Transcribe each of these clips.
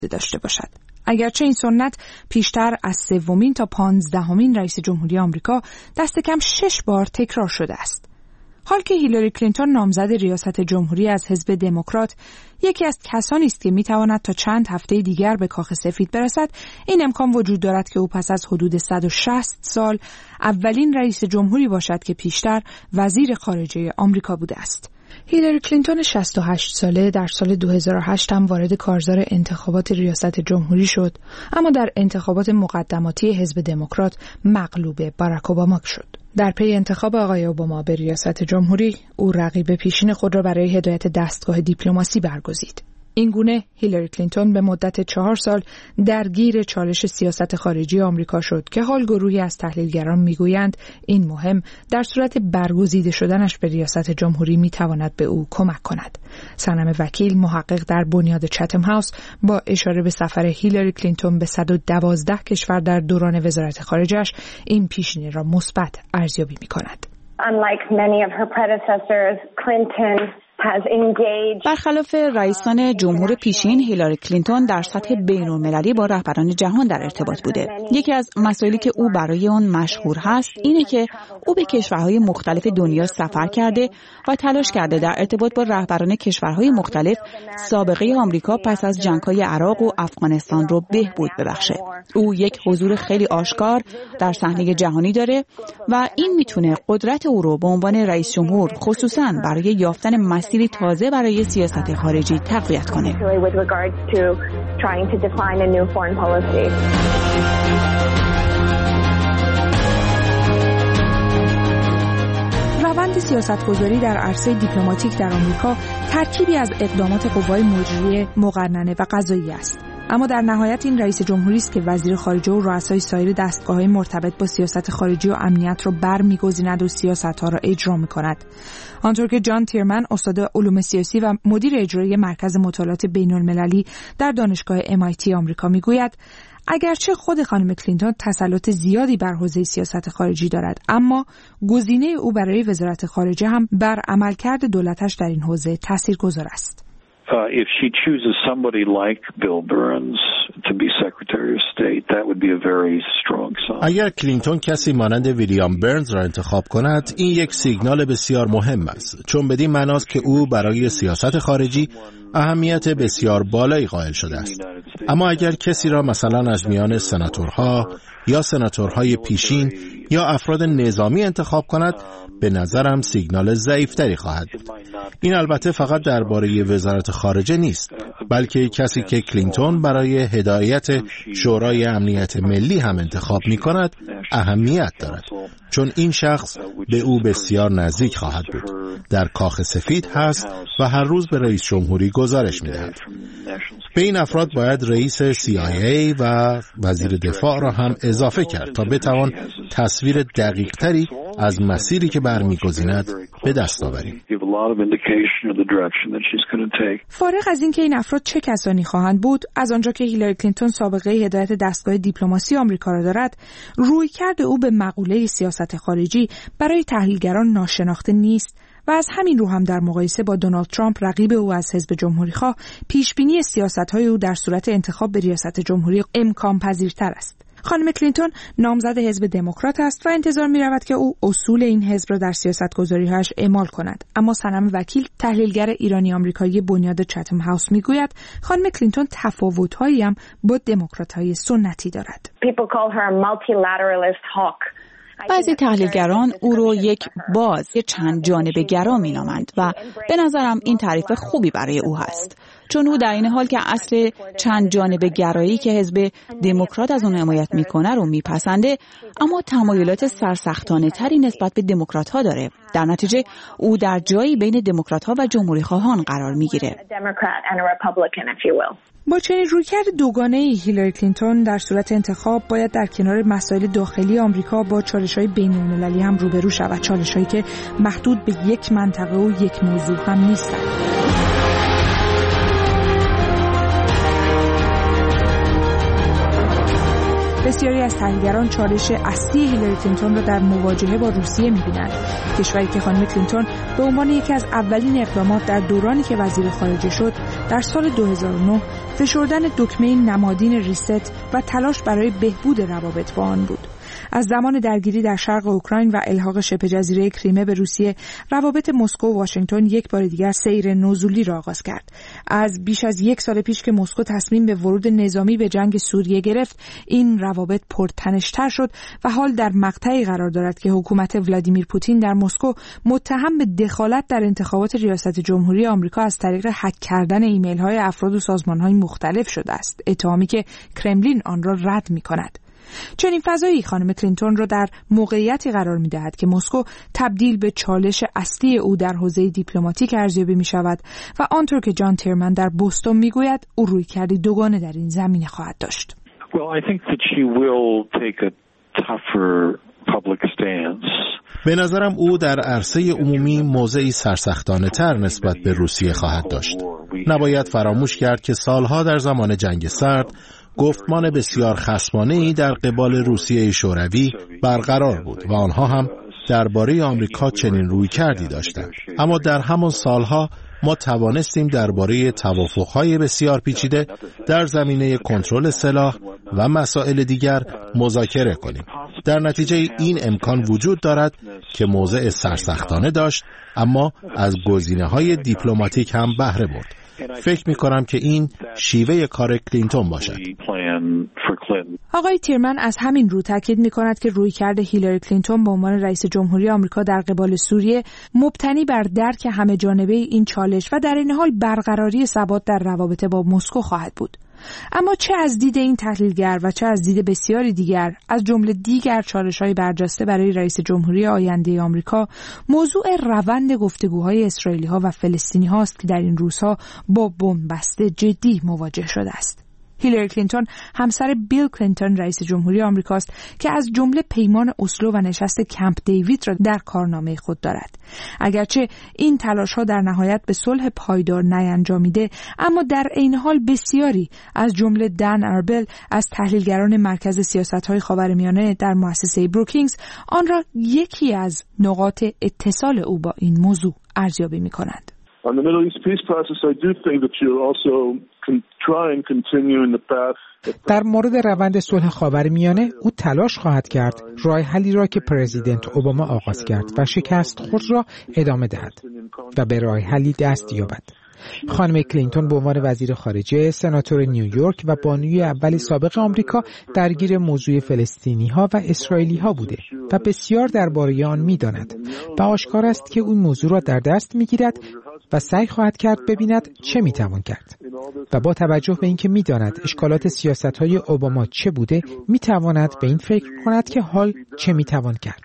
داشته باشد. اگرچه این سنت پیشتر از 3 تا 15مین رئیس جمهوری آمریکا دست کم 6 بار تکرار شده است. حال که هیلاری کلینتون نامزد ریاست جمهوری از حزب دموکرات یکی از کسانی است که میتواند تا چند هفته دیگر به کاخ سفید برسد، این امکان وجود دارد که او پس از حدود 160 سال اولین رئیس جمهوری باشد که پیشتر وزیر خارجه آمریکا بوده است. هیلاری کلینتون 68 ساله در سال 2008 هم وارد کارزار انتخابات ریاست جمهوری شد، اما در انتخابات مقدماتی حزب دموکرات مغلوب باراک اوباما شد. در پی انتخاب آقای اوباما به ریاست جمهوری، او رقیب پیشین خود را برای هدایت دستگاه دیپلماسی برگزید. این گونه هیلاری کلینتون به مدت 4 سال درگیر چالش سیاست خارجی آمریکا شد که حال گروهی از تحلیلگران میگویند این مهم در صورت برگزیده شدنش به ریاست جمهوری میتواند به او کمک کند. صنم وکیل، محقق در بنیاد چتم هاوس، با اشاره به سفر هیلاری کلینتون به 112 کشور در دوران وزارت خارجه‌اش، این پیشینه را مثبت ارزیابی می‌کند. Unlike many of her predecessors, Clinton برخلاف رئیسان جمهور پیشین، هیلاری کلینتون در سطح بین‌المللی با رهبران جهان در ارتباط بوده. یکی از مسائلی که او برای آن مشهور هست اینه که او به کشورهای مختلف دنیا سفر کرده و تلاش کرده در ارتباط با رهبران کشورهای مختلف سابقه آمریکا پس از جنگ‌های عراق و افغانستان رو بهبود ببخشه. او یک حضور خیلی آشکار در صحنه جهانی داره و این میتونه قدرت او رو به عنوان رئیس جمهور خصوصاً برای یافتن مسیری تازه برای سیاست خارجی تقویت کنه. روند سیاستگذاری در عرصه دیپلماتیک در آمریکا ترکیبی از اقدامات قوای مجریه، مقننه و قضاییه است. اما در نهایت این رئیس جمهوری است که وزیر خارجه و رؤسای سایر دستگاه‌های مرتبط با سیاست خارجی و امنیت را برمی‌گزیند و سیاست‌ها را اجرا می‌کند. آنطور که جان تیرمن، استاد علوم سیاسی و مدیر اجرایی مرکز مطالعات بین‌المللی در دانشگاه MIT آمریکا می‌گوید اگرچه خود خانم کلینتون تسلط زیادی بر حوزه سیاست خارجی دارد، اما گزینه او برای وزارت خارجه هم بر عملکرد دولتش در این حوزه تاثیرگذار است. If she chooses somebody like Bill Burns to be Secretary of State, that would be a very strong sign. اگر کلینتون کسی مانند ویلیام برنز را انتخاب کند، این یک سیگنال بسیار مهم است، چون بدین معناست که او برای سیاست خارجی اهمیت بسیار بالایی قائل شده است. اما اگر کسی را مثلا از میان سناتورها یا سناتورهای پیشین یا افراد نظامی انتخاب کند، به نظرم سیگنال ضعیف‌تری خواهد بود. این البته فقط درباره وزارت خارجه نیست، بلکه کسی که کلینتون برای هدایت شورای امنیت ملی هم انتخاب می‌کند اهمیت دارد، چون این شخص به او بسیار نزدیک خواهد بود. در کاخ سفید هست و هر روز به رئیس جمهوری گزارش می‌دهد. به این افراد باید رئیس CIA و وزیر دفاع را هم اضافه کرد تا بتوان تصویر دقیق‌تری از مسیری که برمی‌گزیند به دست آوریم. فارغ از اینکه این افراد چه کسانی خواهند بود، از آنجا که هیلاری کلینتون سابقه هدایت دستگاه دیپلماسی آمریکا را دارد، رویکرد او به مقوله سیاست خارجی برای تحلیلگران ناشناخته نیست و از همین رو هم در مقایسه با دونالد ترامپ رقیب او از حزب جمهوری‌خواه، پیشبینی سیاست‌های او در صورت انتخاب به ریاست جمهوری امکان پذیرتر است. خانم کلینتون نامزد حزب دموکرات است و انتظار می‌رود که او اصول این حزب را در سیاست‌گذاری‌هاش اعمال کند. اما صنم وکیل، تحلیلگر ایرانی آمریکایی بنیاد چتم هاوس می‌گوید خانم کلینتون تفاوت‌هایی هم با دموکرات‌های سنتی دارد. بعضی تحلیلگران او رو یک باز چند جانبه گرا می‌نامند و به نظرم این تعریف خوبی برای او هست، چون او در این حال که اصل چند جانبه گرایی که حزب دموکرات از اون حمایت میکنه رو میپسنده، اما تمایلات سرسختانه تری نسبت به دموکرات ها داره. در نتیجه او در جایی بین دموکرات ها و جمهوری خواهان قرار میگیره. با چنین رویکرد دوگانه‌ای، هیلاری کلینتون در صورت انتخاب باید در کنار مسائل داخلی آمریکا با چالش‌های بین‌المللی هم روبرو شود، چالش‌هایی که محدود به یک منطقه و یک موضوع هم نیستند. بسیاری از تحلیلگران چالش اصلی هیلاری کلینتون را در مواجهه با روسیه می‌بینند، کشوری که خانم کلینتون به عنوان یکی از اولین اقدامات در دورانی که وزیر خارجه شد در سال 2009 فشردن دکمه نمادین ریست و تلاش برای بهبود روابط با آن بود. از زمان درگیری در شرق اوکراین و الحاق شبه جزیره کریمه به روسیه، روابط مسکو و واشنگتن یک بار دیگر سیر نزولی را آغاز کرد. از بیش از یک سال پیش که مسکو تصمیم به ورود نظامی به جنگ سوریه گرفت، این روابط پرتنش‌تر شد و حال در مقطعی قرار دارد که حکومت ولادیمیر پوتین در مسکو متهم به دخالت در انتخابات ریاست جمهوری آمریکا از طریق هک کردن ایمیل‌های افراد و سازمان‌های مختلف شده است، اتهامی که کرملین آن را رد می‌کند. چنین فضایی خانم کلینتون را در موقعیتی قرار می‌دهد که مسکو تبدیل به چالش اصلی او در حوزه دیپلماتیک ارزیابی می‌شود و آنطور که جان تیرمن در بوستون می‌گوید، او رویکردی دوگانه در این زمینه خواهد داشت. به نظرم او در عرصه عمومی موضعی سرسختانه‌تر نسبت به روسیه خواهد داشت. نباید فراموش کرد که سالها در زمان جنگ سرد گفتمان بسیار خصمانه‌ای در قبال روسیه شوروی برقرار بود و آنها هم درباره آمریکا چنین رویکردی داشتند. اما در همان سالها ما توانستیم درباره توافق‌های بسیار پیچیده در زمینه کنترل سلاح و مسائل دیگر مذاکره کنیم. در نتیجه این امکان وجود دارد که موضع سرسختانه داشت، اما از گزینه‌های دیپلماتیک هم بهره برد. فکر می‌کنم که این شیوه کار کلینتون باشد. آقای تیرمن از همین رو تاکید می‌کند که رویکرد هیلاری کلینتون به عنوان رئیس جمهوری آمریکا در قبال سوریه مبتنی بر درک همه‌جانبه این چالش و در این حال برقراری ثبات در روابط با مسکو خواهد بود. اما چه از دید این تحلیلگر و چه از دید بسیاری دیگر، از جمله دیگر چالش‌های برجسته برای رئیس جمهوری آینده آمریکا، موضوع روند گفتگوهای اسرائیلی‌ها و فلسطینی‌ها است که در این روزها با بن‌بست جدی مواجه شده است. هیلاری کلینتون همسر بیل کلینتون رئیس جمهوری آمریکاست که از جمله پیمان اسلو و نشست کمپ دیوید را در کارنامه خود دارد. اگرچه این تلاش‌ها در نهایت به صلح پایدار نینجامیده، اما در عین حال بسیاری از جمله دن اربل از تحلیلگران مرکز سیاست‌های خاورمیانه در مؤسسه بروکینگز آن را یکی از نقاط اتصال او با این موضوع ارزیابی می‌کنند. On the Middle East peace process, I do think that you'll also try and continue in the path. در مورد روند صلح خاورمیانه او تلاش خواهد کرد راه حلی را که پرزیدنت اوباما آغاز کرد و شکست خود را ادامه دهد و به راه حلی دست یابد. خانم کلینتون به عنوان وزیر خارجه، سناتور نیویورک و بانوی اول سابق آمریکا درگیر موضوع فلسطینی‌ها و اسرائیلی‌ها بوده و بسیار درباره آن می‌داند و آشکار است که این موضوع را در دست می‌گیرد و سعی خواهد کرد ببیند چه می‌توان کرد و با توجه به اینکه می‌داند اشکالات سیاست‌های اوباما چه بوده، می‌تواند به این فکر کند که حال چه می‌توان کرد.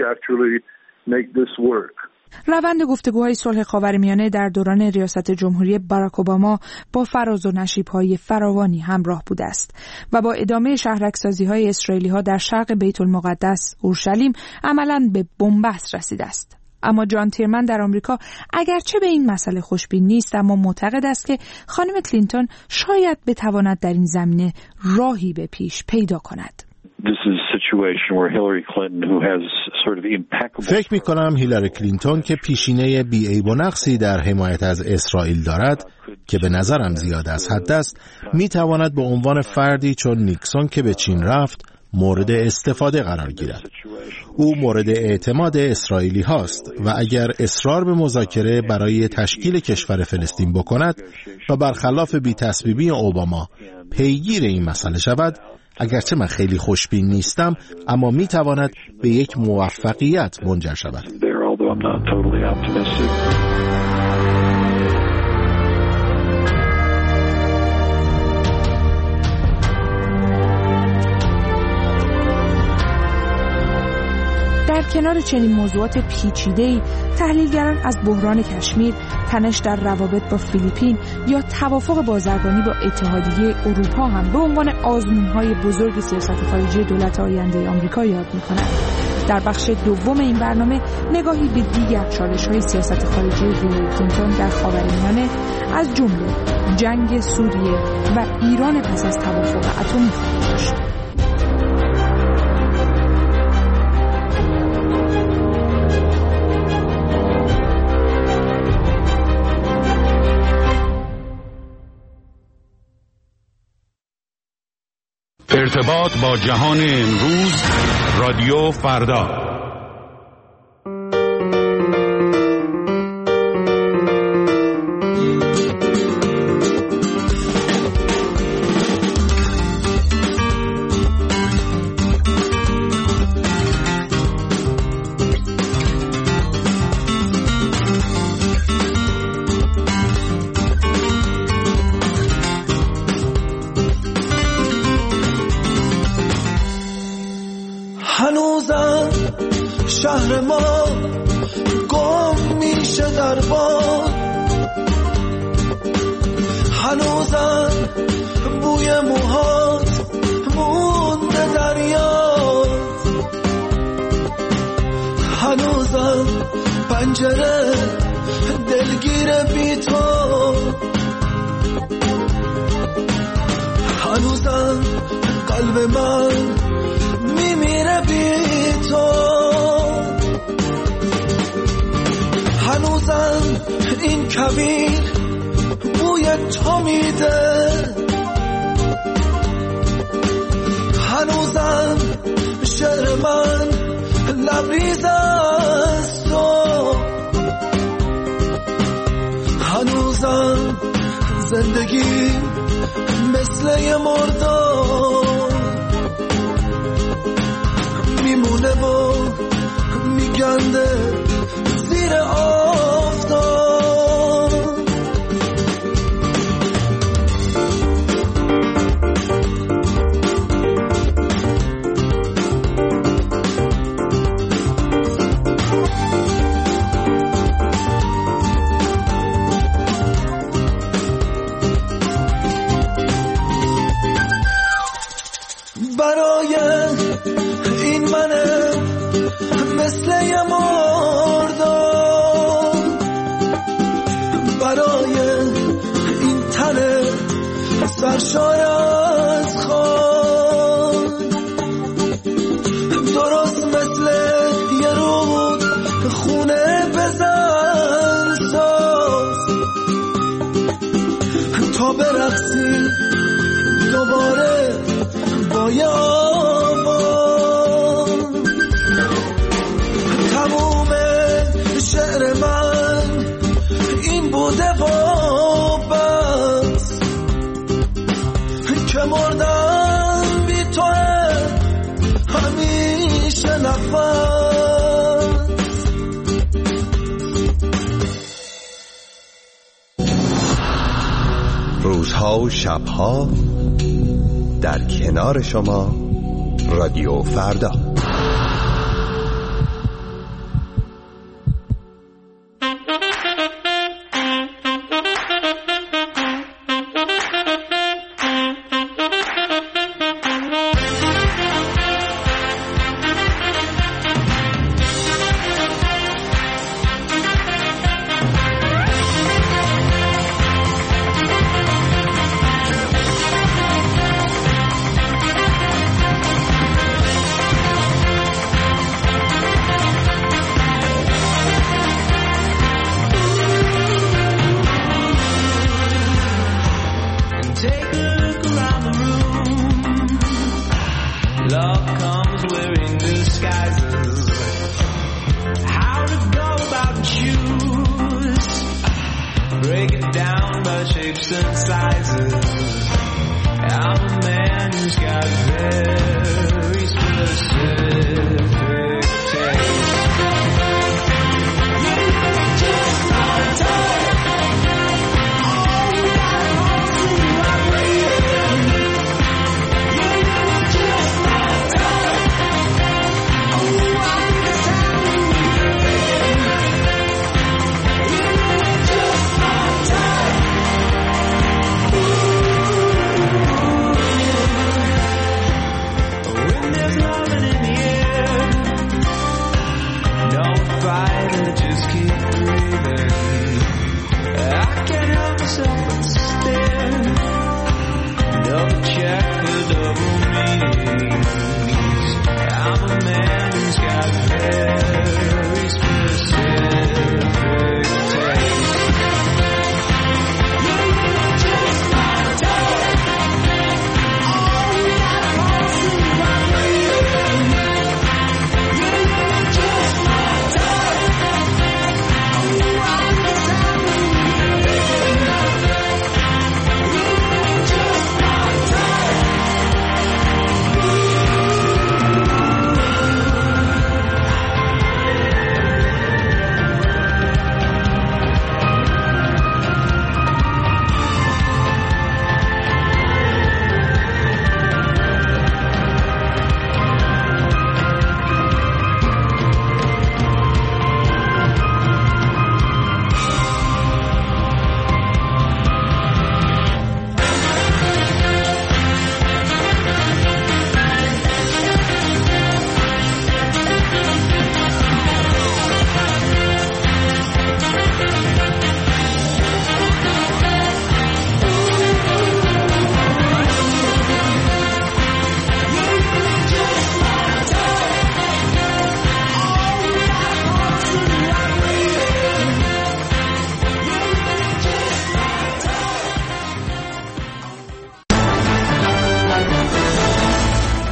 روند گفتگوهای صلح خاورمیانه در دوران ریاست جمهوری باراک اوباما با فراز و نشیب‌های فراوانی همراه بوده است و با ادامه شهرک‌سازی‌های اسرائیلی‌ها در شرق بیت المقدس اورشلیم عملاً به بن‌بست رسیده است. اما جان تیرمن در آمریکا اگرچه به این مسئله خوشبین نیست، اما معتقد است که خانم کلینتون شاید بتواند در این زمینه راهی به پیش پیدا کند. فکر می کنم هیلاری کلینتون که پیشینه بی‌عیب و نقصی در حمایت از اسرائیل دارد که به نظرم زیاد از حد است، می تواند به عنوان فردی چون نیکسون که به چین رفت مورد استفاده قرار گیرد. او مورد اعتماد اسرائیلی هاست و اگر اصرار به مذاکره برای تشکیل کشور فلسطین بکند و برخلاف بی‌تصویبی اوباما پیگیر این مسئله شود، اگرچه من خیلی خوشبین نیستم، اما میتواند به یک موفقیت منجر شود. در کنار چنین موضوعات پیچیده‌ای، تحلیلگران از بحران کشمیر، تنش در روابط با فیلیپین یا توافق بازرگانی با اتحادیه اروپا هم به عنوان آزمون‌های بزرگ سیاست خارجی دولت آینده آمریکا یاد می‌کنند. در بخش دوم این برنامه نگاهی به دیگر چالش‌های سیاست خارجی هیلاری کلینتون در خاورمیانه از جمله جنگ سوریه و ایران پس از توافق اتمی خواهیم داشت. ارتباط با جهان امروز، رادیو فردا. هنوزم شهر ما گم میشه در باد، هنوزم بوی موهات مونده در یاد، هنوزم پنجره دلگیر بی تو، هنوزم قلب من میمیره بی تو، هنوزم این کویر بوی تو میده، هنوزم شعر من لبریز از تو، هنوزم زندگی مثل یه مردار میمونه و میگنده زیر آفتاب. برای این منه مثل یه مردار، برای این تنه سرشار از خان، درست مثل یه رود خونه بزن ساز تا برقصی دوباره با یه آواز. تموم شعر من این بوده و بس که مردم بی تو همیشه نفس. روزها و شبها در کنار شما، رادیو فردا.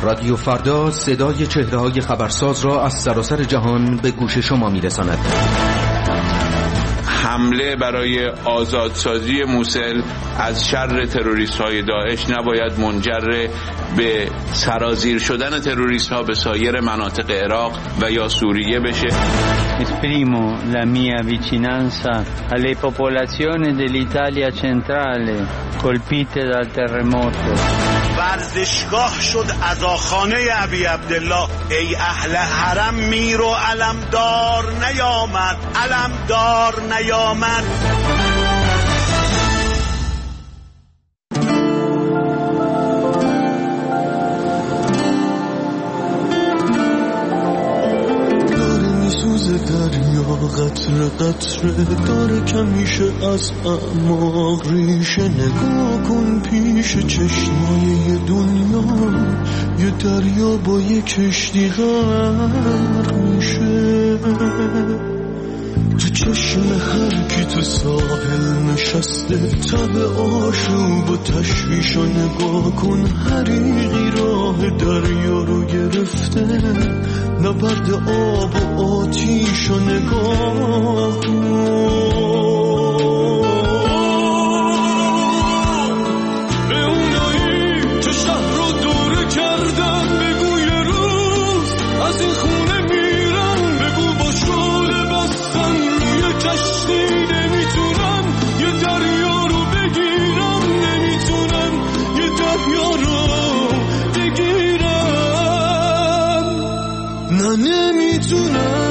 رادیو فردا صدای چهره‌های خبرساز را از سراسر جهان به گوش شما می‌رساند. حمله برای آزادسازی موصل از شر تروریست‌های داعش نباید منجر به سرازیر شدن تروریست‌ها به سایر مناطق عراق و یا سوریه بشه. Esprimo la mia vicinanza alle popolazioni dell'Italia centrale colpite dal terremoto. ورزشگاه شد عزاخانه ابی عبدالله. ای اهل حرم میر و علمدار نیامد، علمدار نیامد. قطره قطره داره کمیشه از اعماق ریشه. نگاه کن پیش چشمای دنیا، یه دریا با یه کشتی غرق میشه. تو چشم هر کی تو ساحل نشسته، تب آشوب و تشویش رو نگاه کن. حریقی راه دریا رو گرفته، نبرد آب و آتیش رو نگاه کن. به اونایی که شهر رو دوره کردن بگو یه روز از این خونه میرن. بگو با شعله بستن روی کشتی نمیتونن یه دریا رو بگیرن، نمیتونن یه دریا رو بگیرن، نه نمیتونن.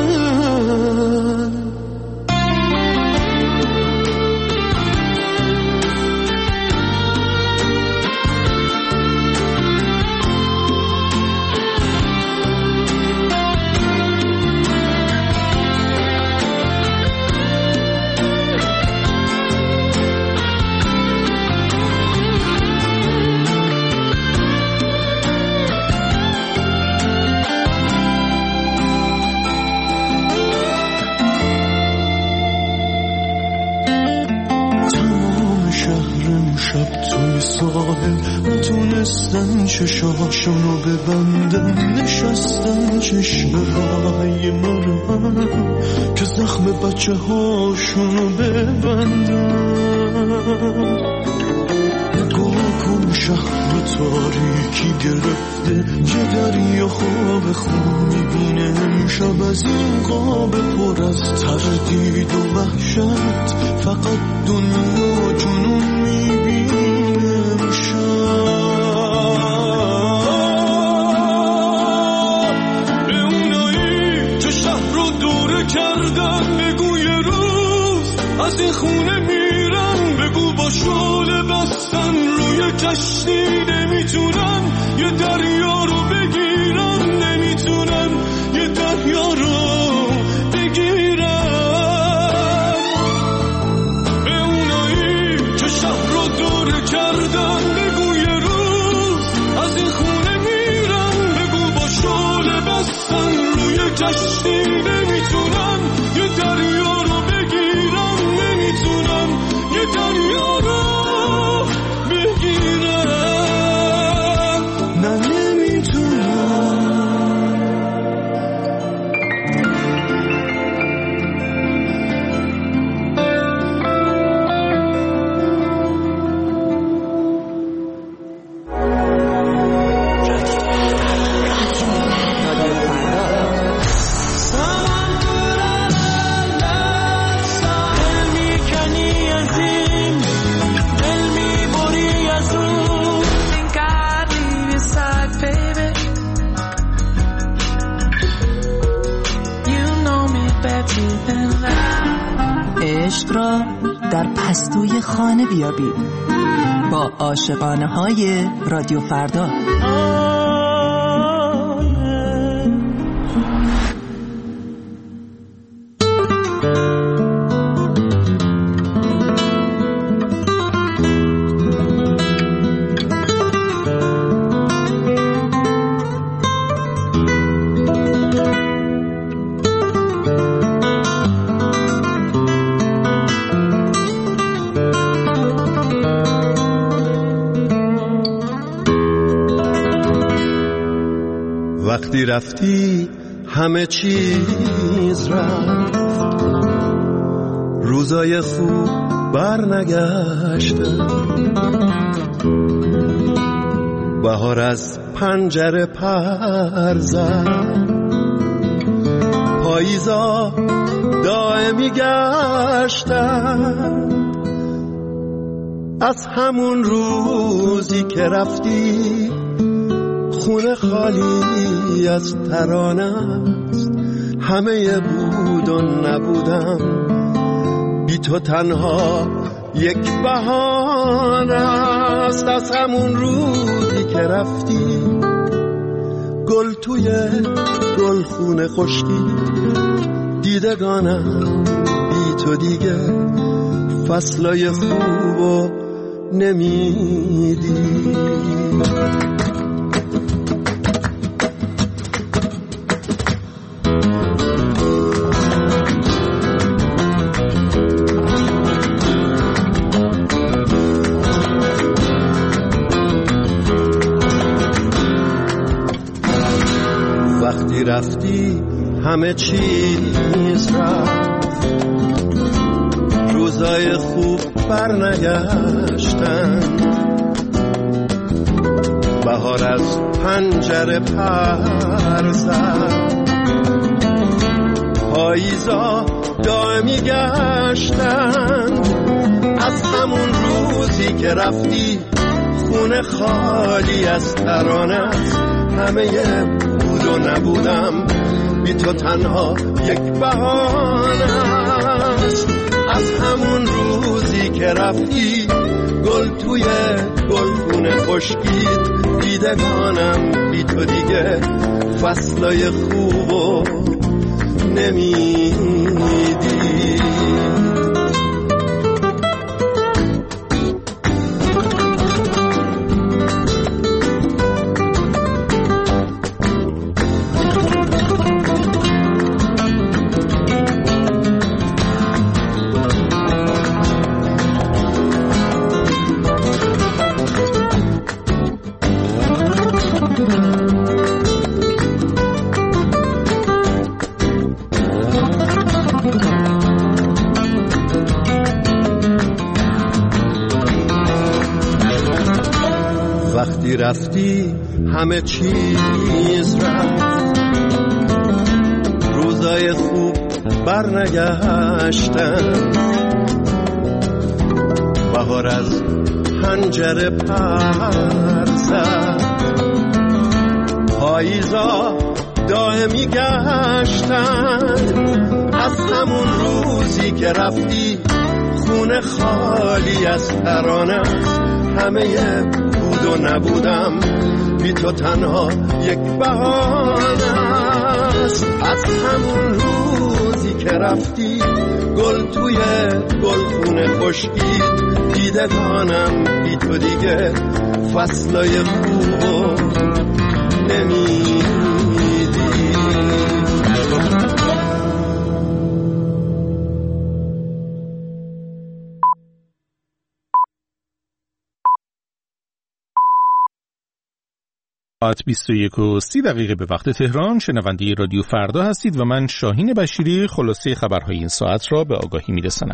نتونستن چشاشونو ببندن، نشستن چشم رای مرم که زخم بچه هاشونو ببندن. نگاه کن شهر تاریکی گرفته، یه دریا خواب خون میبینه امشب از این قاب پر از تردید و وحشت. فقط دنیا جنون میبینه امشب. به اونایی که شهر رو دوره کردن بگو یه روز از این خونه میرن. بگو با شعله بستن روی کشتی نمیتونن یه دریا رو بگیرن، نمیتونن یه دریا رو بگیرن. به اونایی که شهر رو دوره کردن بگو یه روز از این خونه میرن. بگو با شعله بستن روی کشتی نمیتونن یه دریا رو بگیرن، نمیتونن یه دریا رو بگیرن، نه نمیتونن. عشق را در پستوی خانه بیابید با عاشقانه های رادیو فردا. وقتی رفتی همه چیز رفت، روزای خوب برنگشتن، بهار از پنجره پر زد، پاییزا دائمی گشتن. از همون روزی که رفتی خونه خالی از ترانه است، همه بود و نبودم، بی تو تنها یک بهانه است. از همون روزی که رفتی گل توی گلخونه خشکید، دیدگانم بی تو دیگه فصلای خوبو نمیدی. وقتی رفتی همه چیز رفت، روزای خوب برنگشتن، بهار از پنجره پر زد، پاییزا دائمی گشتن. از همون روزی که رفتی خونه خالی از ترانه است، همه بود و نبودم، بی تو تنها یک بهانه است. از همون روزی که رفتی گل توی گلخونه خشکید، دیدگانم بی تو دیگه فصلای خوبو نمیدی. وقتی رفتی همه چیز رفت، روزای خوب برنگشتن، بهار از پنجره پر زد، پاییزا دائمی گشتن. از همون روزی که رفتی خونه خالی از ترانه است، همه بود و نبودم، بی تو تنها یک بهانه است. از همون روزی که رفتی گل توی گلخونه خشکید، دیدگانم بی تو دیگه فصلای خوبو نمیدی. ساعت 21:30 به وقت تهران. شنونده رادیو فردا هستید و من شاهین بشیری خلاصه خبرهای این ساعت را به آگاهی میرسانم.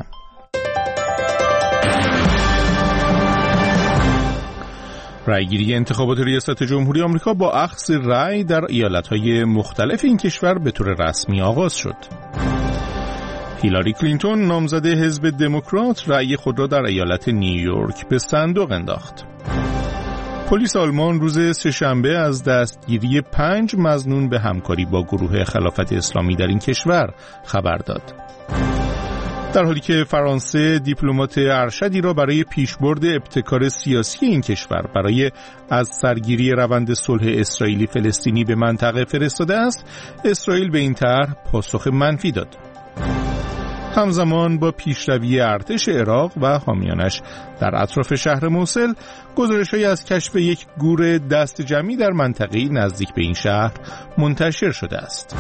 رأیگیری انتخابات ریاست جمهوری آمریکا با اخذ رأی در ایالت‌های مختلف این کشور به طور رسمی آغاز شد. هیلاری کلینتون نامزد حزب دموکرات رأی خود را در ایالت نیویورک به صندوق انداخت. پلیس آلمان روز سه‌شنبه از دستگیری 5 مظنون به همکاری با گروه خلافت اسلامی در این کشور خبر داد. در حالی که فرانسه دیپلمات ارشدی را برای پیشبرد ابتکار سیاسی این کشور برای از سرگیری روند صلح اسرائیلی فلسطینی به منطقه فرستاده است، اسرائیل به این طرح پاسخ منفی داد. همزمان با پیشروی ارتش عراق و حامیانش در اطراف شهر موصل، گزارش‌هایی از کشف یک گور دست جمعی در منطقه‌ای نزدیک به این شهر منتشر شده است.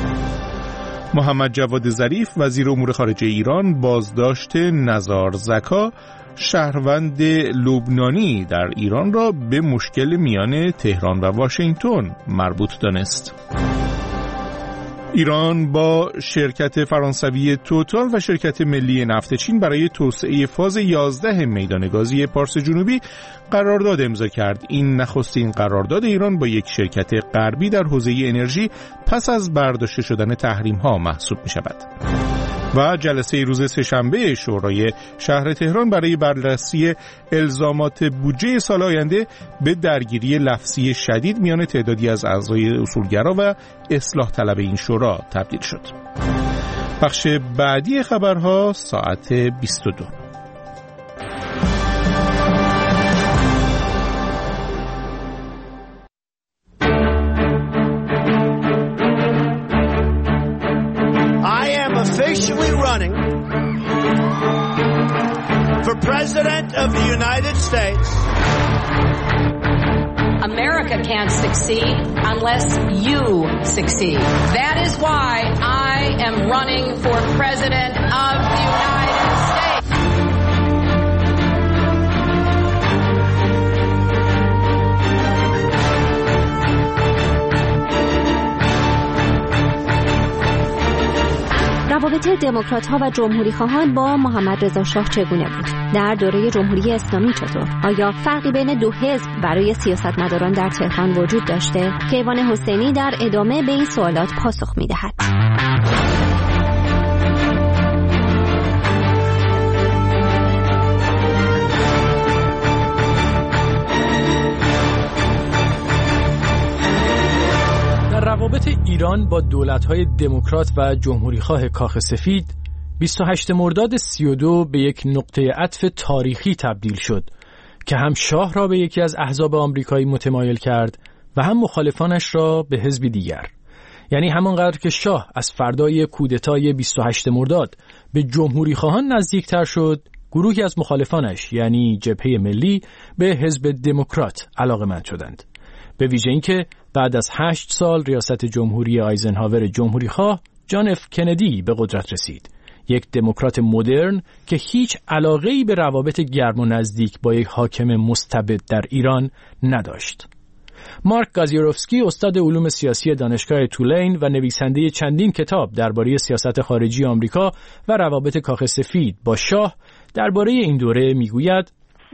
محمد جواد ظریف وزیر امور خارجه ایران بازداشت نزار زکا شهروند لبنانی در ایران را به مشکل میان تهران و واشنگتن مربوط دانست. ایران با شرکت فرانسوی توتال و شرکت ملی نفت چین برای توسعه فاز 11 میدان گازی پارس جنوبی قرارداد امضا کرد. این نخستین قرارداد ایران با یک شرکت غربی در حوزه انرژی پس از برداشته شدن تحریم‌ها محسوب می‌شود. و جلسه روز سه‌شنبه شورای شهر تهران برای بررسی الزامات بودجه سال آینده به درگیری لفظی شدید میان تعدادی از اعضای اصولگرا و اصلاح طلب این شورا تبدیل شد. بخش بعدی خبرها ساعت 22. Officially running for President of the United States. America can't succeed unless you succeed. That is why I am running for President of the United States. روابط دموکرات‌ها و جمهوری‌خواهان با محمد رضا شاه چگونه بود؟ در دوره جمهوری اسلامی چطور؟ آیا فرقی بین دو حزب برای سیاستمداران در تهران وجود داشته؟ کیوان حسینی در ادامه به این سوالات پاسخ می‌دهد. روابط ایران با دولت‌های دموکرات و جمهوری‌خواه کاخ سفید 28 مرداد 32 به یک نقطه عطف تاریخی تبدیل شد که هم شاه را به یکی از احزاب آمریکایی متمایل کرد و هم مخالفانش را به حزبی دیگر. یعنی همانقدر که شاه از فردای کودتای 28 مرداد به جمهوری‌خواهان نزدیکتر شد، گروهی از مخالفانش یعنی جبهه ملی به حزب دموکرات علاقه‌مند شدند. به ویژه اینکه بعد از 8 سال ریاست جمهوری آیزنهاور جمهوری‌خواه، جان اف کندی به قدرت رسید. یک دموکرات مدرن که هیچ علاقه‌ای به روابط گرم و نزدیک با یک حاکم مستبد در ایران نداشت. مارک گازیروفسکی استاد علوم سیاسی دانشگاه تولین و نویسنده چندین کتاب درباره سیاست خارجی آمریکا و روابط کاخ سفید با شاه درباره این دوره میگوید: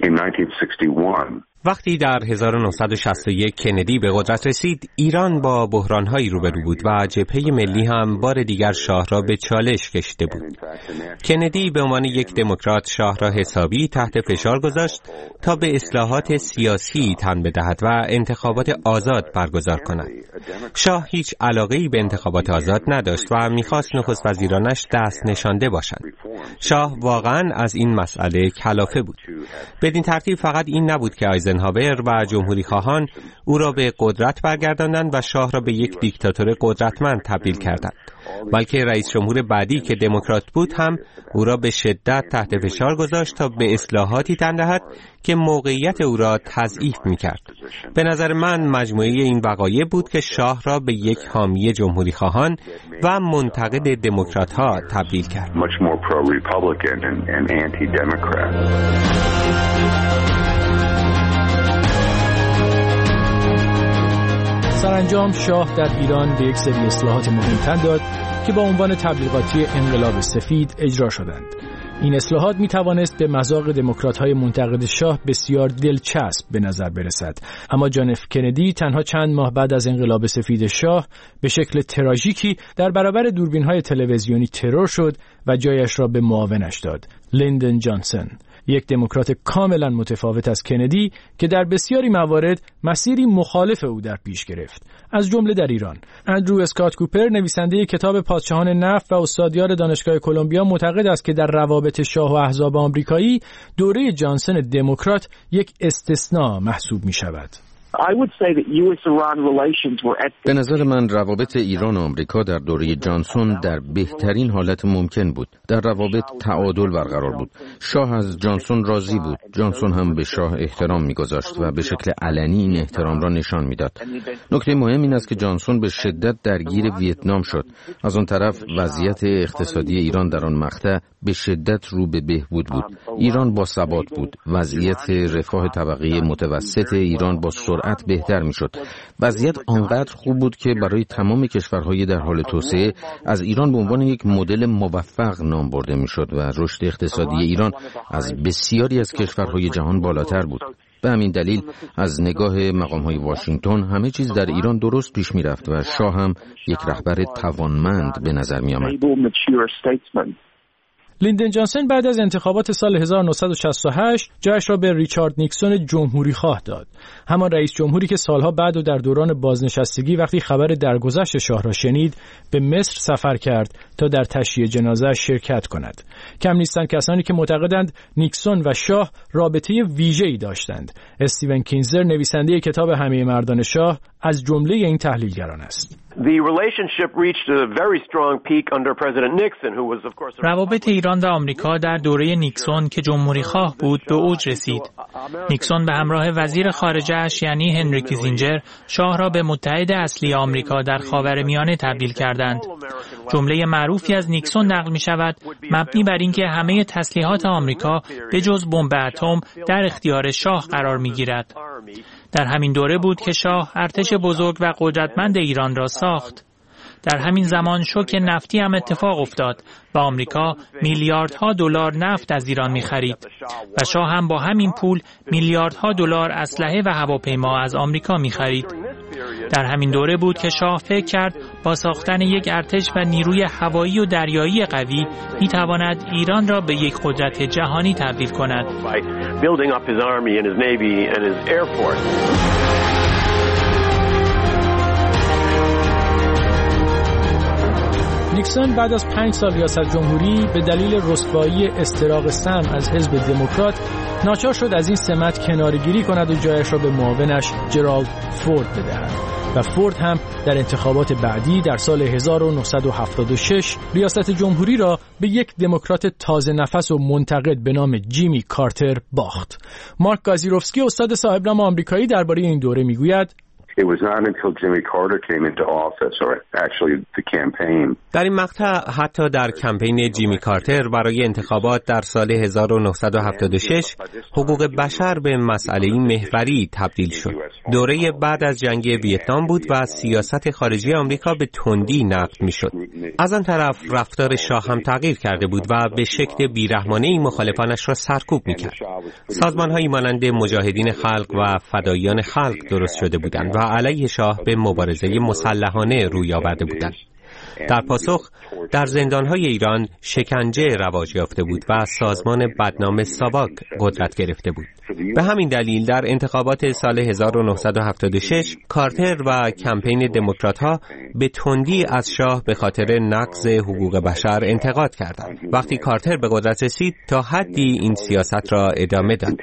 وقتی در 1961 کندی به قدرت رسید، ایران با بحران‌هایی روبرو بود و جبهه ملی هم بار دیگر شاه را به چالش کشیده بود. کندی به عنوان یک دموکرات شاه را حسابی تحت فشار گذاشت تا به اصلاحات سیاسی تن بدهد و انتخابات آزاد برگزار کند. شاه هیچ علاقه‌ای به انتخابات آزاد نداشت و می‌خواست نخست وزیرانش دست نشانده باشند. شاه واقعاً از این مسئله کلافه بود. بدین ترتیب فقط این نبود که آیزنهاور و جمهوری‌خواهان او را به قدرت برگرداندند و شاه را به یک دیکتاتور قدرتمند تبدیل کردند، بلکه رئیس جمهور بعدی که دموکرات بود هم او را به شدت تحت فشار گذاشت تا به اصلاحاتی تن دهد که موقعیت او را تضعیف می‌کرد. به نظر من مجموعه این وقایع بود که شاه را به یک حامی جمهوری‌خواهان و منتقد دموکرات‌ها تبدیل کرد. سرانجام شاه در ایران به یک سری اصلاحات مهم تن داد که با عنوان تبلیغاتی انقلاب سفید اجرا شدند. این اصلاحات می توانست به مذاق دموکرات‌های منتقد شاه بسیار دلچسب به نظر برسد، اما جان اف کندی تنها چند ماه بعد از انقلاب سفید شاه به شکل تراژیکی در برابر دوربین‌های تلویزیونی ترور شد و جایش را به معاونش داد، لیندن جانسون، یک دموکرات کاملا متفاوت از کندی که در بسیاری موارد مسیری مخالف او در پیش گرفت، از جمله در ایران. اندرو اسکات کوپر، نویسنده کتاب پادشاهان نفت و استادیار دانشگاه کلمبیا، معتقد است که در روابط شاه و احزاب آمریکایی دوره جانسون دموکرات یک استثناء محسوب می شود. به نظر من روابط ایران و آمریکا در دوره جانسون در بهترین حالت ممکن بود. در روابط تعادل برقرار بود. شاه از جانسون راضی بود. جانسون هم به شاه احترام می‌گذاشت و به شکل علنی این احترام را نشان می‌داد. نکته مهم این است که جانسون به شدت درگیر ویتنام شد. از اون طرف وضعیت اقتصادی ایران در آن مقطع به شدت رو به بهبود بود. ایران با ثبات بود. وضعیت رفاه طبقه متوسط ایران با سرعت بهتر میشد. وضعیت آنقدر خوب بود که برای تمام کشورهای در حال توسعه از ایران به عنوان یک مدل موفق نام برده میشد و رشد اقتصادی ایران از بسیاری از کشورهای جهان بالاتر بود. به همین دلیل از نگاه مقام‌های واشنگتن همه چیز در ایران درست پیش می‌رفت و شاه هم یک رهبر توانمند به نظر می‌آمد. لیندن جانسون بعد از انتخابات سال 1968 جایش را به ریچارد نیکسون جمهوری خواه داد. همان رئیس جمهوری که سالها بعد و در دوران بازنشستگی وقتی خبر درگذشت شاه را شنید به مصر سفر کرد تا در تشییع جنازه شرکت کند. کم نیستند کسانی که معتقدند نیکسون و شاه رابطه ویژه‌ای داشتند. استیون کینزر نویسنده کتاب همه مردان شاه از جمله این تحلیلگران است. روابط ایران و آمریکا در دوره نیکسون که جمهوری خواه بود به اوج رسید. نیکسون به همراه وزیر خارجه‌اش یعنی هنری کیسینجر شاه را به متحد اصلی آمریکا در خاورمیانه تبدیل کردند. جمله معروفی از نیکسون نقل می شود مبنی بر اینکه همه تسلیحات آمریکا به جز بمب اتم در اختیار شاه قرار می گیرد. در همین دوره بود که شاه ارتش بزرگ و قدرتمند ایران را ساخت. در همین زمان شوک نفتی هم اتفاق افتاد و آمریکا میلیاردها دلار نفت از ایران می‌خرید و شاه هم با همین پول میلیاردها دلار اسلحه و هواپیما از آمریکا می‌خرید. در همین دوره بود که شاه فکر کرد با ساختن یک ارتش و نیروی هوایی و دریایی قوی می‌تواند ایران را به یک قدرت جهانی تبدیل کند. نیکسون بعد از 5 سال ریاست جمهوری به دلیل رسوایی استراق سم از حزب دموکرات ناچار شد از این سمت کناره‌گیری کند و جایش را به معاونش جرالد فورد بدهد و فورد هم در انتخابات بعدی در سال 1976 ریاست جمهوری را به یک دموکرات تازه نفس و منتقد به نام جیمی کارتر باخت. مارک گازیروفسکی استاد صاحب نام آمریکایی درباره این دوره میگوید It was not until Jimmy Carter came into office, or actually the campaign. در این مقطع حتی در کمپین جیمی کارتر برای انتخابات در سال 1976 حقوق بشر به مسئله محوری تبدیل شد. دوره بعد از جنگ ویتنام بود و سیاست خارجی آمریکا به تندی نقد میشد. از آن طرف رفتار شاه هم تغییر کرده بود و به شکل بیرحمانه‌ای مخالفانش را سرکوب میکرد. سازمان‌هایی مانند مجاهدین خلق و فداییان خلق درست شده بودند و علیه شاه به مبارزه مسلحانه روی آورده بودند. در پاسخ در زندان‌های ایران شکنجه رواج یافته بود و سازمان بدنام ساواک قدرت گرفته بود. به همین دلیل در انتخابات سال 1976 کارتر و کمپین دموکرات‌ها به تندی از شاه به خاطر نقض حقوق بشر انتقاد کردند. وقتی کارتر به قدرت رسید تا حدی این سیاست را ادامه داد.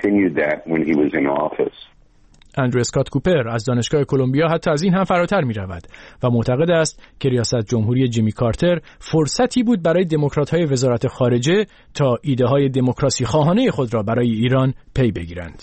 اندرو اسکات کوپر از دانشگاه کلمبیا حتی از این هم فراتر می رود و معتقد است که ریاست جمهوری جیمی کارتر فرصتی بود برای دموکرات‌های وزارت خارجه تا ایده‌های دموکراسی خواهانه خود را برای ایران پی بگیرند.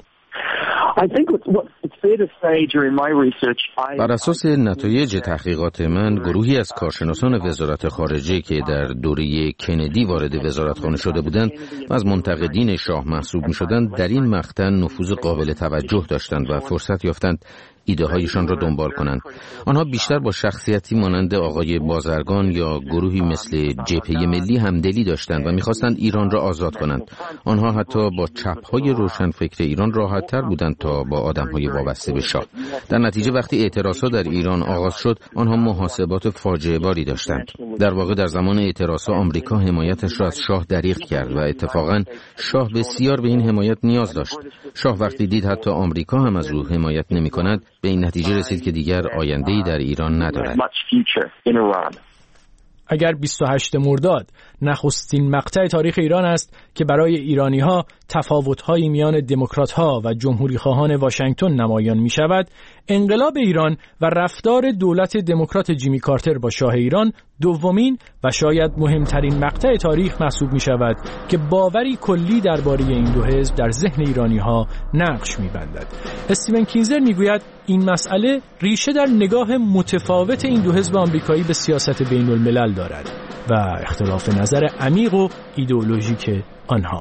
بر اساس نتایج تحقیقات من، گروهی از کارشناسان وزارت خارجه که در دوره کندی وارد وزارتخانه شده بودند و از منتقدین شاه محسوب می‌شدند، در این مقطع نفوذ قابل توجه داشتند و فرصت یافتند ایده هایشان را دنبال کنند. آنها بیشتر با شخصیتی مانند آقای بازرگان یا گروهی مثل جبهه ملی همدلی داشتند و می‌خواستند ایران را آزاد کنند. آنها حتی با چپ‌های روشنفکر ایران راحت‌تر بودند تا با آدم‌های وابسته به شاه. در نتیجه وقتی اعتراضات در ایران آغاز شد، آنها محاسبات فاجعه باری داشتند. در واقع در زمان اعتراضات آمریکا حمایتش را از شاه دریغ کرد و اتفاقاً شاه بسیار به این حمایت نیاز داشت. شاه وقتی دید حتی آمریکا هم از او حمایت نمی‌کند، به این نتیجه رسید که دیگر آینده‌ای در ایران ندارد. اگر 28 مرداد نخستین مقطع تاریخ ایران است که برای ایرانی‌ها تفاوت‌های میان دموکرات‌ها و جمهوری‌خواهان واشنگتن نمایان می‌شود، انقلاب ایران و رفتار دولت دموکرات جیمی کارتر با شاه ایران دومین و شاید مهمترین مقطع تاریخ محسوب می‌شود که باوری کلی درباره این دو حزب در ذهن ایرانی‌ها نقش می‌بندد. استیون کینزر می‌گوید این مسئله ریشه در نگاه متفاوت این دو حزب آمریکایی به سیاست بین‌الملل دارد و اختلاف نظر عمیق و ایدئولوژیک آنها.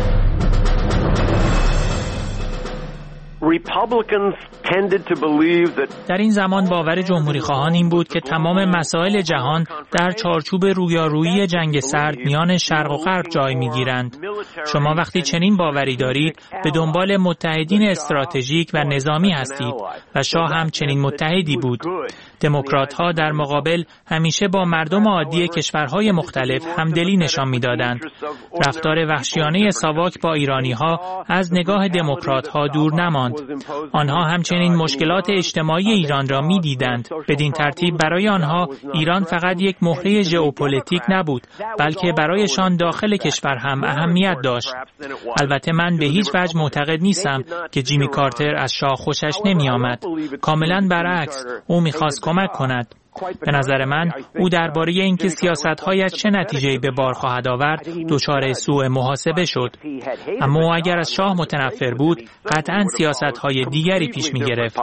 در این زمان باور جمهوری‌خواهان این بود که تمام مسائل جهان در چارچوب رویارویی جنگ سرد میان شرق و غرب جای می‌گیرند. شما وقتی چنین باوری دارید به دنبال متحدین استراتژیک و نظامی هستید و شاه هم چنین متحدی بود. دموکرات‌ها در مقابل همیشه با مردم عادی کشورهای مختلف همدلی نشان می‌دادند. رفتار وحشیانه ساواک با ایرانی‌ها از نگاه دموکرات‌ها دور نماند. آنها همچنین مشکلات اجتماعی ایران را می‌دیدند. بدین ترتیب برای آنها ایران فقط یک مهره ژئوپلیتیک نبود، بلکه برایشان داخل کشور هم اهمیت داشت. البته من به هیچ وجه معتقد نیستم که جیمی کارتر از شاه خوشش نمی‌آمد. کاملاً برعکس، او می‌خواست کمک کند. به نظر من او درباره اینکه سیاست‌هایش چه نتیجه‌ای به بار خواهد آورد دچار سوء محاسبه شد. اما اگر از شاه متنفر بود قطعاً سیاست‌های دیگری پیش می‌گرفت.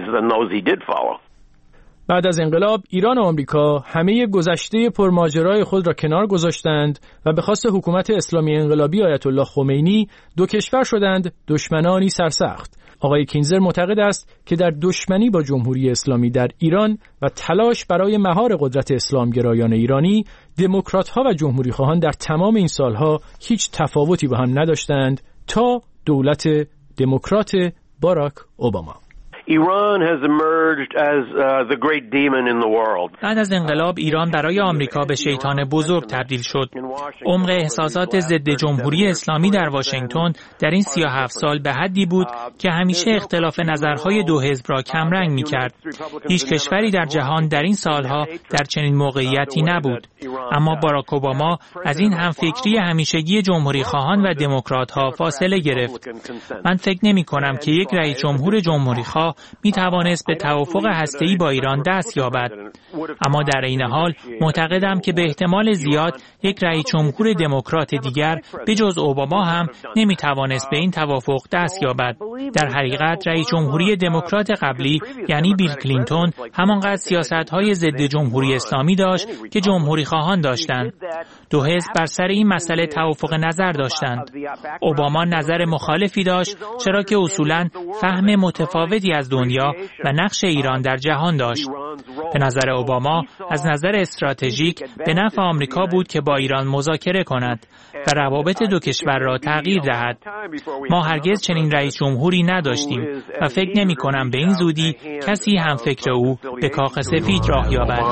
بعد از انقلاب ایران و آمریکا همه گذشته پرماجرای خود را کنار گذاشتند و به خواست حکومت اسلامی انقلابی آیت الله خمینی دو کشور شدند دشمنانی سرسخت. آقای کینزر معتقد است که در دشمنی با جمهوری اسلامی در ایران و تلاش برای مهار قدرت اسلامگرایان ایرانی، دموکرات‌ها و جمهوری‌خواهان در تمام این سالها هیچ تفاوتی با هم نداشتند تا دولت دموکرات باراک اوباما. Iran has emerged as the great demon in the world. بعد از انقلاب ایران برای آمریکا به شیطان بزرگ تبدیل شد. عمق احساسات ضد جمهوری اسلامی در واشنگتن در این 37 سال به حدی بود که همیشه اختلاف نظرهای دو حزب را کمرنگ می‌کرد. هیچ کشوری در جهان در این سالها در چنین موقعیتی نبود. اما باراک اوباما از این همفکری همیشگی جمهوری‌خواهان و دموکرات‌ها فاصله گرفت. من فکر نمی‌کنم که یک رئیس جمهور جمهوری‌خواه می توانست به توافق هسته‌ای با ایران دست یابد. اما در این حال معتقدم که به احتمال زیاد یک رئیس جمهور دموکرات دیگر به جز اوباما هم نمی توانست به این توافق دست یابد. در حقیقت رئیس جمهوری دموکرات قبلی یعنی بیل کلینتون همانقدر سیاست‌های ضد جمهوری اسلامی داشت که جمهوری خواهان داشتند. دو حزب بر سر این مسئله توافق نظر داشتند. اوباما نظر مخالفی داشت چرا که اصولاً فهم متفاوتی از دنیا و نقش ایران در جهان داشت. به نظر اوباما از نظر استراتژیک به نفع آمریکا بود که با ایران مذاکره کند و روابط دو کشور را تغییر دهد. ما هرگز چنین رئیس جمهوری نداشتیم و فکر نمی کنم به این زودی کسی هم فکر او به کاخ سفید راه یابد.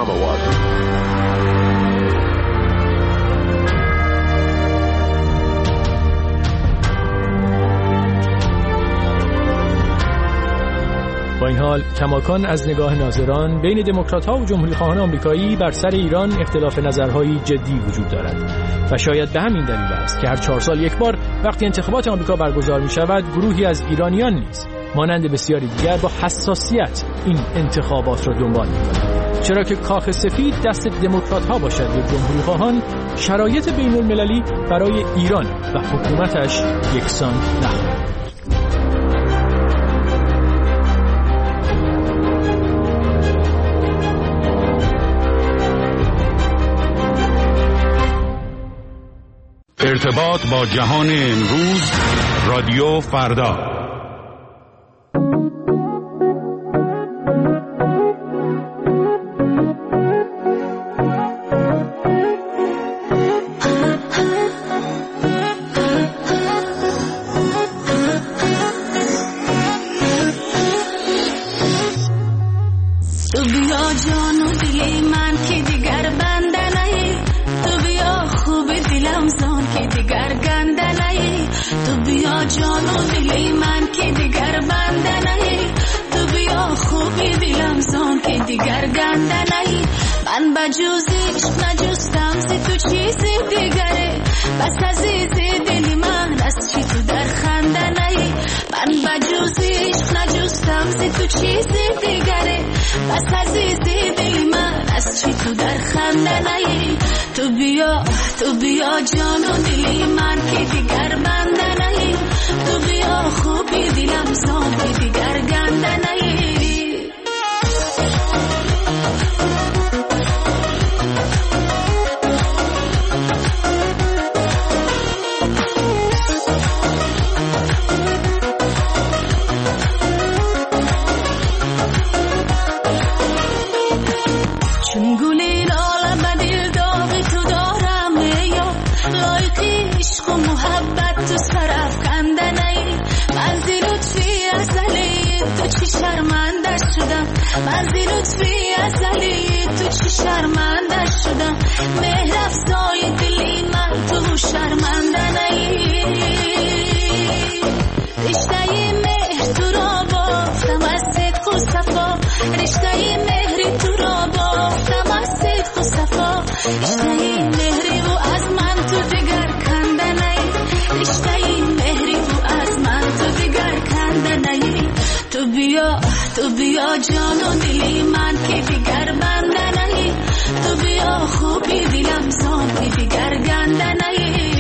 با این حال کماکان از نگاه ناظران بین دموکرات‌ها و جمهوری‌خواهان آمریکایی بر سر ایران اختلاف نظرهایی جدی وجود دارد و شاید به همین دلیل است که هر 4 سال یک بار وقتی انتخابات آمریکا برگزار می‌شود گروهی از ایرانیان نیز مانند بسیاری دیگر با حساسیت این انتخابات را دنبال می‌کنند. چرا که کاخ سفید دست دموکرات‌ها باشد یا جمهوری‌خواهان شرایط بین‌المللی برای ایران و حکومتش یکسان نخواهد. ارتباط با جهان امروز رادیو فردا. دیگر گنده نهی من بجوزیش نجوز بیا جان و دلی من که دیگر بنده نهی تو بیا خوبی دلم زان که دیگر گنده نهی چون گلی لاله بدل داغی تو دارم یا لایقی عشق و محبت تو سرف کنده نی من زی لطفی ازلی تو چی شرمنده شدم من زی لطفی ازلی تو چی شرمنده شدم مهر افزای دلی من تو شرمنده نی رشته مهر تو را بافتم از صدق و صفا رشته مهری تو را بافتم از صدق و صفا رشته مهری و از من تو دیگر کنده نی رشته مهری و از من تو دیگر کنده نی تو بیا جان و دلی من که دیگر بنده نی تو بیا خوبی دلم زان که دیگر گنده نی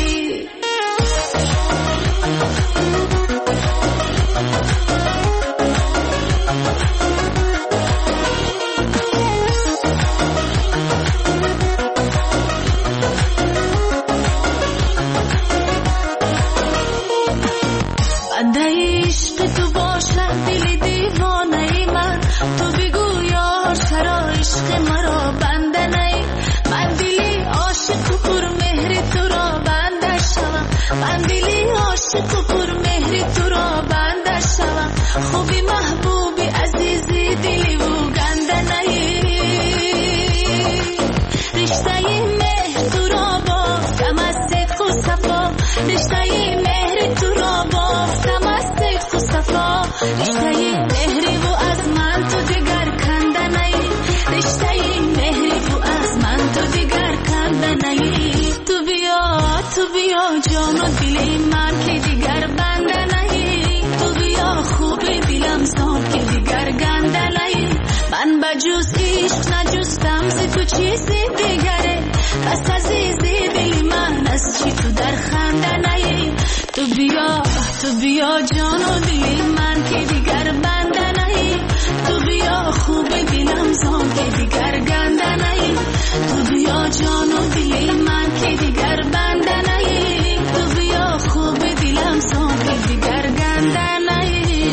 عشق تو باشد دل دیوانه ای من تو بگو یار چرا عشق مرا بنده نی من دلی عاشق و پر مهر تو را بنده شوم من دلی عاشق و پر مهر تو را بنده شوم خوبی محبوبی عزیزی دلی و گنده نی رشته مهر تو را بافتم از صدق و صفا رشته مهر تو را بافتم از صدق و صفا رشته مهری و از من تو دیگر کنده نی رشته مهری و از من تو دیگر کنده نی تو بیا جان و دلی من که دیگر بنده نی تو بیا خوبی دلم زان که دیگر گنده نی من بجز عشق نجستم ز تو چیزی دیگره پس عزیزی دلی من از چی تو در خنده نی تو بیا جان و دلی من که دیگر بنده نی تو بیا خوب دلم زان که دیگر گنده نی تو بیا جان و دلی من که دیگر بنده نی تو بیا خوب دلم زان که دیگر گنده نی.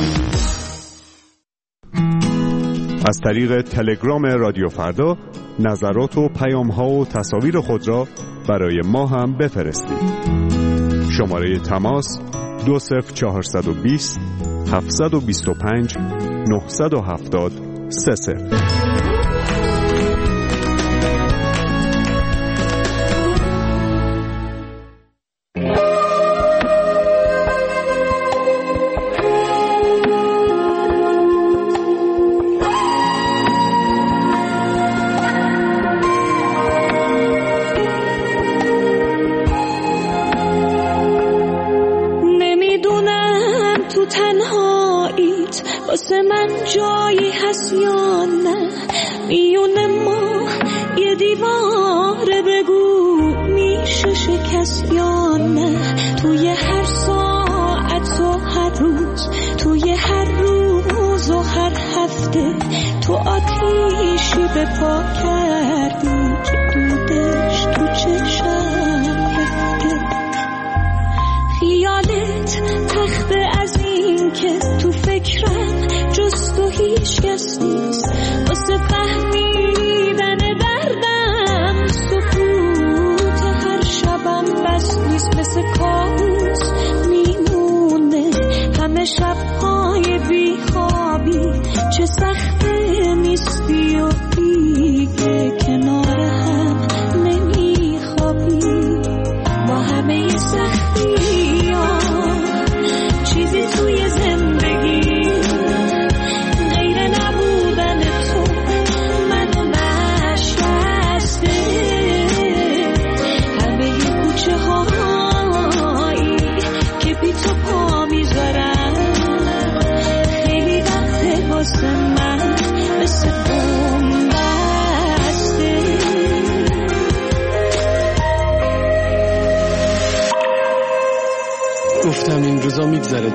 از طریق تلگرام رادیو فردا نظرات و پیام‌ها و تصاویر خود را برای ما هم بفرستید. شماره تماس 20420 725 970 30. واسه من جایی هست یا نه میون ما یه دیواره بگو میشه شکست یا نه توی هر ساعت و هر روز توی هر روز و هر هفته تو آتیشی به پا کردی دودش تو چشم رفته خیالت تخته از این که تو فکرم جز تو هیچ کس نیست واسه فهمیدن دردم سکوت هر شبم بس نیست مثل کابوس میمونه همه شبهای بیخوابی چه سخته نیستی و دیگه کنار هم نمیخوابی با همه سختی چیزی توی زندگی غیر نبودن تو منو نشسته همه کوچه هایی که بی تو پا میذارم خیلی وقت واسه من مثل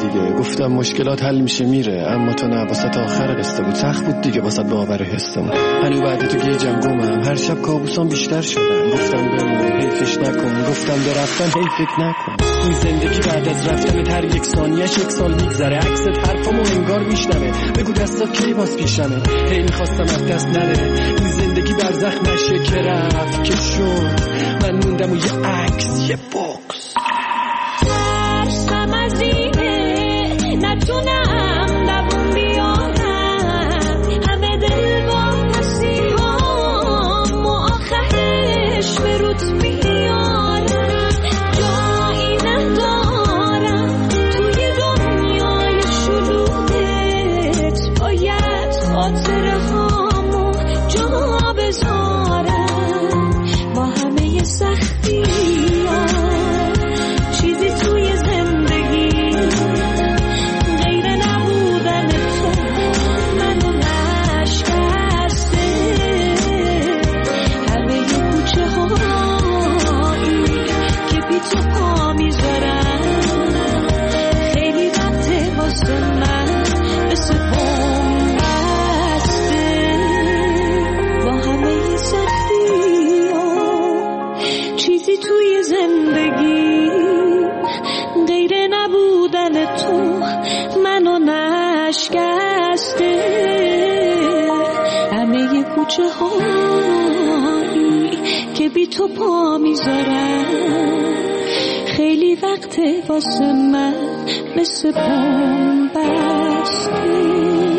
دیگه. گفتم مشکلات حل میشه میره، اما تو نه، واسه آخر قصه بود. سخت بود دیگه واسه باور حسمون. هنو بعد تو گیجم گمم، هر شب کابوسام بیشتر شدن. گفتم بمون حیفش نکن، گفتم برفتن حیف فکر نکن. این زندگی بعد از رفتن هر یک ثانیه‌اش یک سال میگذره. عکست حرفامو انگار میشنوه. بگو دستات کی باز پیشمه. هی میخواستم از دست نره این زندگی، برزخ نشه که رفت که شد. من موندم و یه عکس، یه بوکس. ترسم از اینه نتونم دوون بیارم، همه دل با پسیام و آخرش به روت میارم. جایی ندارم توی دنیای شلوغت، باید خاطره هامو جا بذارم با همه سختی ها. چیزی توی زندگی غیر نبودن تو منو نشکسته. همه کوچه هایی که بی تو پا میذارم، خیلی وقته واسه من مثل بوم بسته با همه سختی ها. چیزی توی زندگی غیر نبودن تو منو نشکسته. همه کوچه هایی که بی تو پا میذارم، خیلی وقته واسه من مثل بوم بسته.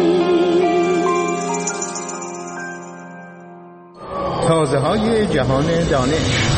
تازه های جهان دانش.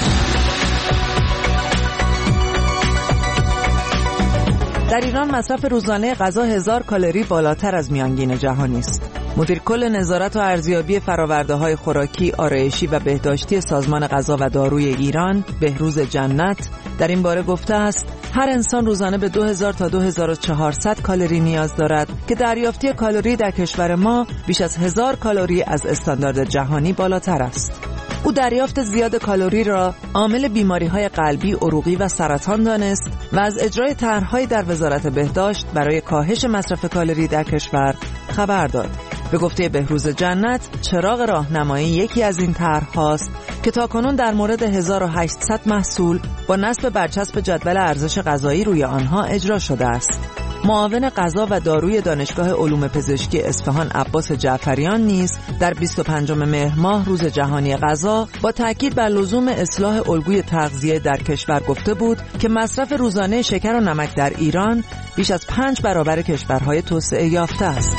در ایران مصرف روزانه غذا 1000 کالری بالاتر از میانگین جهانی است. مدیر کل نظارت و ارزیابی فرآورده‌های خوراکی، آرایشی و بهداشتی سازمان غذا و داروی ایران، بهروز جنت، در این باره گفته است هر انسان روزانه به 2000 تا 2400 کالری نیاز دارد که دریافتی کالری در کشور ما بیش از 1000 کالری از استاندارد جهانی بالاتر است. او دریافت زیاد کالری را عامل بیماری‌های قلبی، عروقی و سرطان دانست و از اجرای طرح‌های در وزارت بهداشت برای کاهش مصرف کالری در کشور خبر داد. به گفته بهروز جنت، چراغ راهنمایی یکی از این طرح‌هاست که تاکنون در مورد 1800 محصول با نصب برچسب جدول ارزش غذایی روی آنها اجرا شده است. معاون غذا و داروی دانشگاه علوم پزشکی اصفهان عباس جعفریان نیز در 25 مهر ماه روز جهانی غذا با تاکید بر لزوم اصلاح الگوی تغذیه در کشور گفته بود که مصرف روزانه شکر و نمک در ایران بیش از 5 برابر کشورهای توسعه یافته است.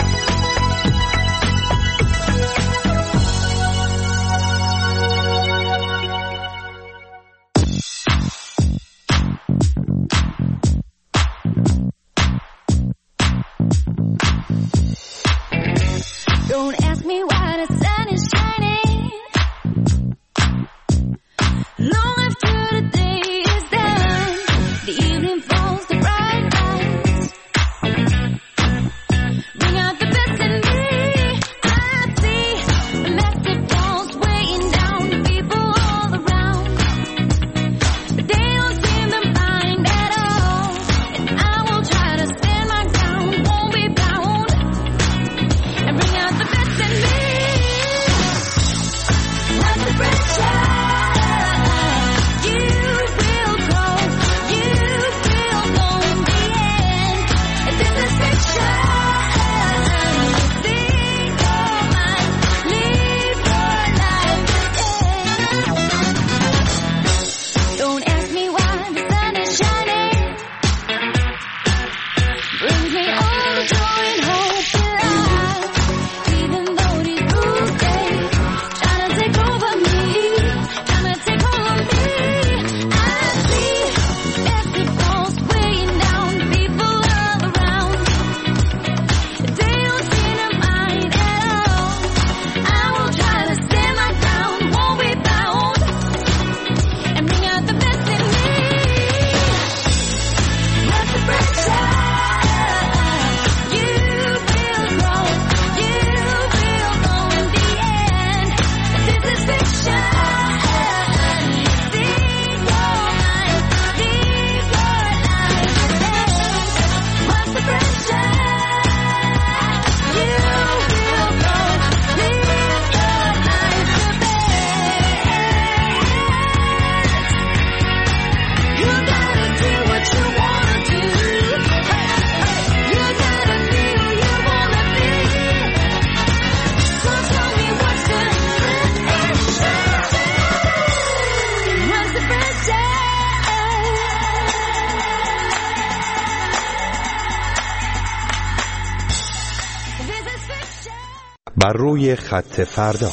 Don't ask me why the sun is shining long after the day is done. The evening falls, the bright lights bring out the best in me. I see massive walls weighing down people all around, but they don't seem to mind at all. And I will try to stand my ground, won't be bound, and bring out the best in me. بر روی خط فردا.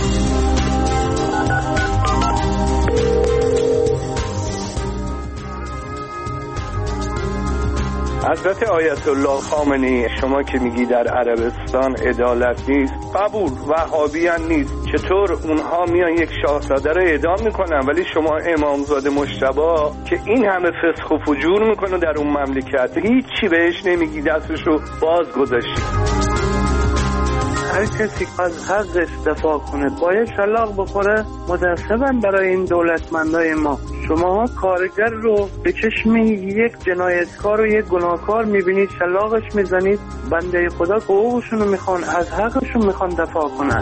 حضرت آیت الله خامنه‌ای، شما که میگی در عربستان عدالت نیست، قبول، وهابیان نیست، چطور اونها میان یک شاهزاده رو اعدام میکنن ولی شما امامزاده مجتبی که این همه فسق و فجور میکنه در اون مملکت هیچی بهش نمیگی، دستشو باز گذاشتی؟ هر کسی از حقش دفاع کنه باید شلاق بخوره. متاسفم برای این دولتمندای ما. شما کارگر رو به چشم یک جنایتکار و یک گناهکار میبینید، شلاقش میزنید. بنده خدا حقوقشون رو میخوان، از حقشون میخوان دفاع کنن.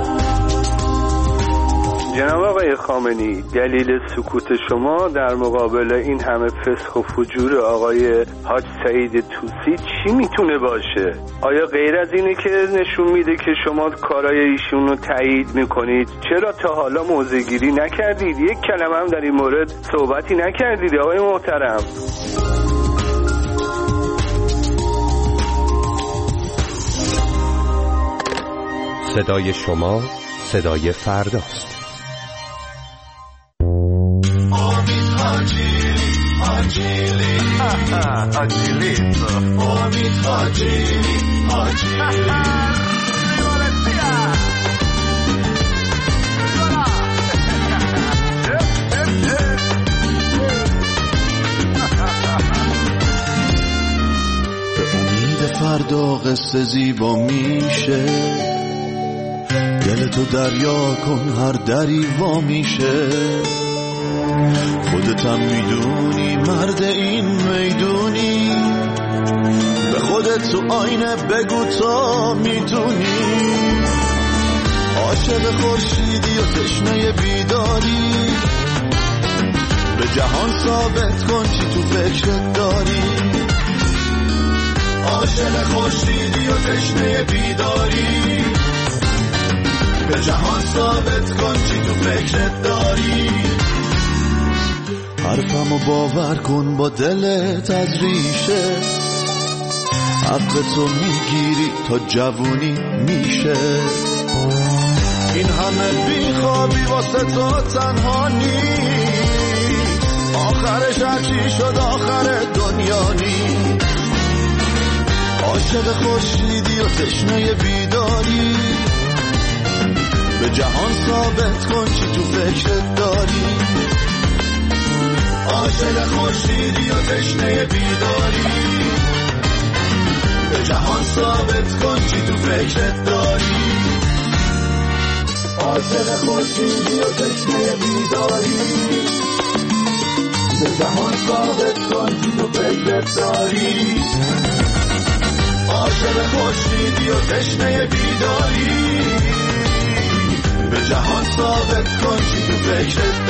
جناب آقای خامنه‌ای، دلیل سکوت شما در مقابل این همه فسق و فجور آقای حاج سعید طوسی چی میتونه باشه؟ آیا غیر از اینه که نشون میده که شما کارای ایشون رو تایید میکنید؟ چرا تا حالا موضع‌گیری نکردید؟ یک کلمه هم در این مورد صحبتی نکردید آقای محترم؟ صدای شما صدای فرداست. فردا قصه زیبا میشه، دل تو دریا کن هر دری وا میشه. خودتم میدونی مرد این میدونی، به خودت تو آینه بگو تا میتونی. عاشق خورشیدی و تشنه بیداری، به جهان ثابت کن چی تو فکرت داری. عاشق خورشیدی و تشنه بیداری، به جهان ثابت کن چی تو فکرت داری. حرفمو باور کن با دلت از ریشه، حق تو میگیری تا جوونی میشه. این همه بیخوابی واسه تو تنها نیست، آخرش هرچی شد آخر دنیا نیست. عاشق خورشیدی و تشنه بیداری، به جهان ثابت کن چی تو فکرت داری. عاشق خورشیدی و تشنه بیداری، به جهان ثابت کن چی تو فکرت داری. عاشق خورشیدی و تشنه بیداری، به جهان ثابت کن چی تو فکرت داری. عاشق خورشیدی و تشنه بیداری، به جهان ثابت کن چی تو فکرت